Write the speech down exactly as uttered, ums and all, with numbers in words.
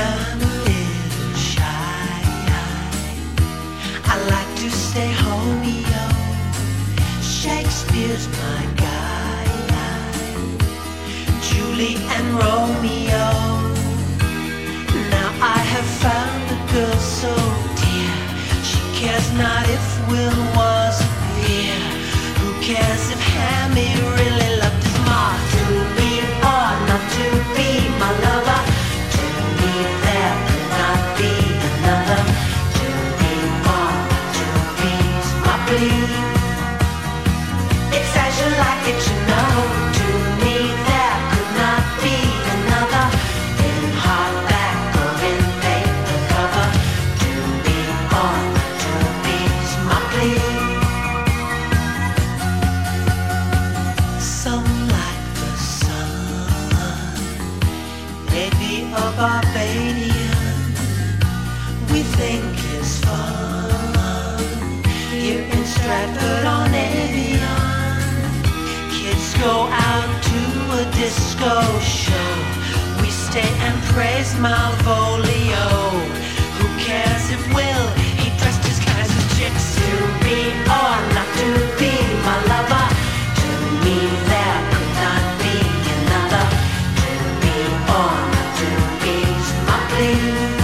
I'm a little shy. I like to stay home, yo. Shakespeare's my guy. Julie and Romeo. Now I have found a girl so dear. She cares not if Will wasn't here. Who cares if Hammy really loved his ma? To be or not to be my lover. To me there could not be another. To be or to be's my plea. It's as you like it, you know. To me there could not be another. In hardback or in paper cover. To be or to be's my plea. Some like the sun, maybe a Barbadian. We think is fun here in Stratford-on-Avon. Kids go out to a disco show. We stay and praise Malvolio. Who cares if Will, he dressed his guys as chicks? To be or not to be my lover. To me there could not be another. To be or not to be's my plea.